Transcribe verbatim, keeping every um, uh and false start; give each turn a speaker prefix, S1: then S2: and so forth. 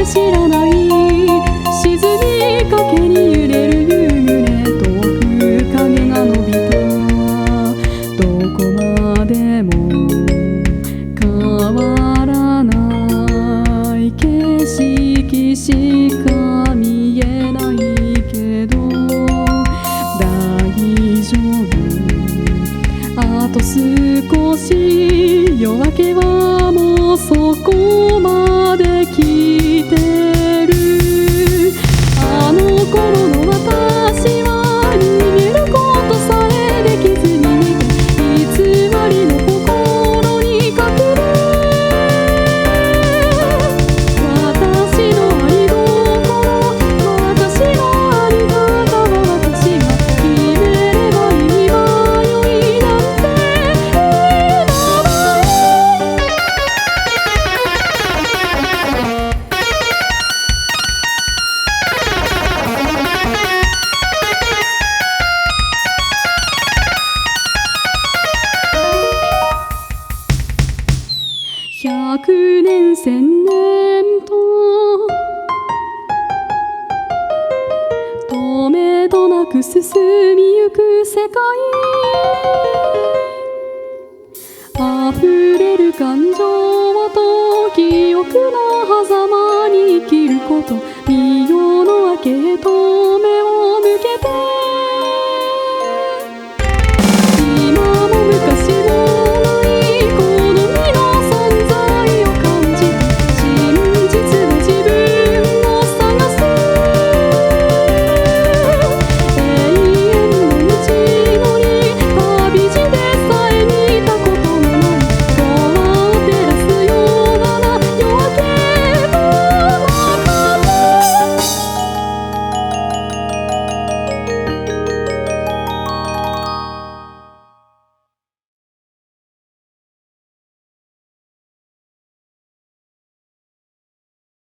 S1: 知らない沈みかけに揺れる夕暮れ遠く影が伸びたどこまでも変わらない景色しか見えないけど大丈夫あと少し夜明けはもうそこまで来てるあの頃の私は逃げることさえできずに偽りの心に隠れ私のありどころ私のあり方は私が決めればいいわよいなんて言えない百年千年と止めどなく進みゆく世界溢れる感情と記憶の狭間に生きること身世の明けへと目を